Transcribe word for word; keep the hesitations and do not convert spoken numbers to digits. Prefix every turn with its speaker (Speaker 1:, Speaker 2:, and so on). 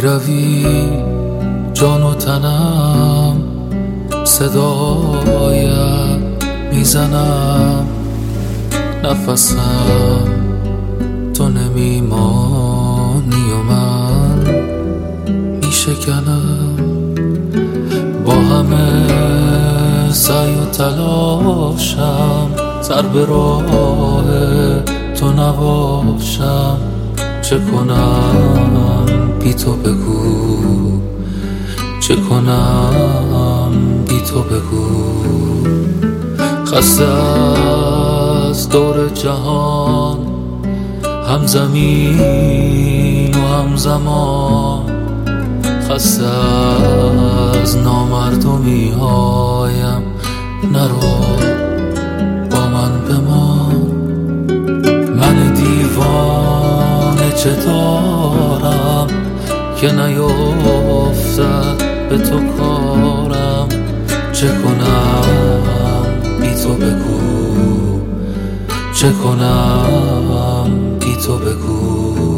Speaker 1: میروی جان و تنم، صدایت میزنم، نفسم تو نمیمانی و من میشکنم. با همه سعی و تلاشم سر به راه تو نباشم. چه کنم بی تو بگو، چه کنم بی تو بگو. خسته از دور جهان، هم زمین و هم زمان، خسته از نامردمی هایم. نرو با من بمان، من دیوانه چه دارم که نیفتد به تو کارم. چه کنم بی تو بگو، چه کنم بی تو بگو.